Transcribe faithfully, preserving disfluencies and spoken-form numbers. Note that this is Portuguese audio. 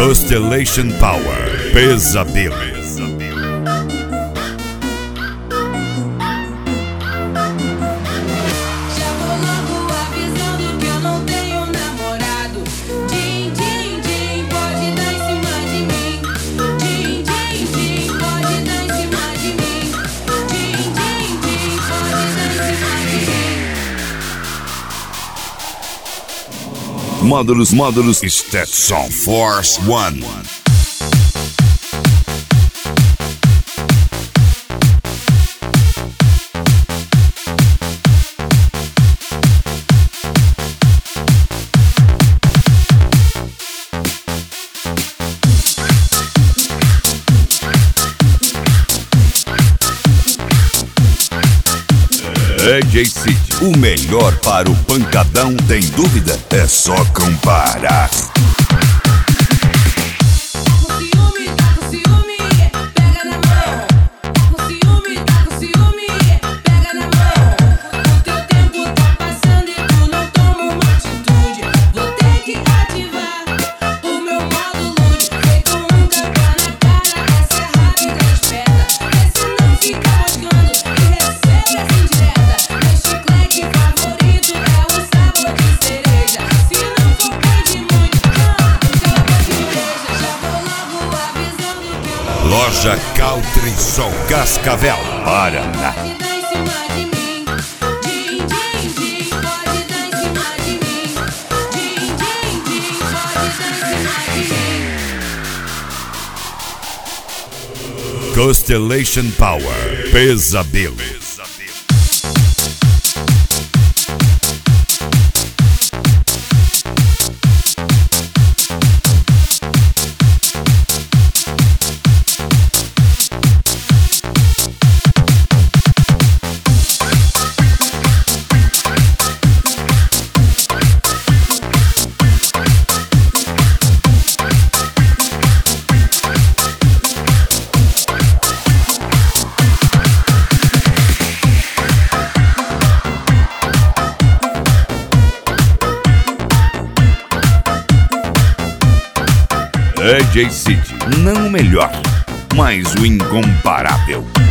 Constellation Power, Pesadelo. Já vou logo avisando que eu não tenho namorado. Din, din, din, pode dar em cima de mim. Din, din, din, pode dar em cima de mim. Din, din, din, pode dar em cima de mim. Módulos, módulos, Stetson Force One. D J City, o melhor para o pancadão, tem dúvida? É só comparar. Com ciúme, tá com ciúme, pega na mão. Com ciúme, tá com ciúme, pega na mão. O teu tempo tá passando e tu não toma uma atitude. Vou ter que ativar o meu modo lude. Feito um tapa na cara, essa é rápida e esperta. Esse não fica moscando e recebe essa indireta. Meu chiclete favorito é o sabor de cereja. Se não for pedir muito, ah, então eu vou de igreja. Já vou logo avisando que eu não Loja Country Sol Cascavel, Paraná. pode dar em cima de mim. Din, din, din, pode dar em cima de mim. Din, din, din, pode dar em cima de mim. Constellation Power, Pesadelo. D J City, não o melhor, mas o incomparável.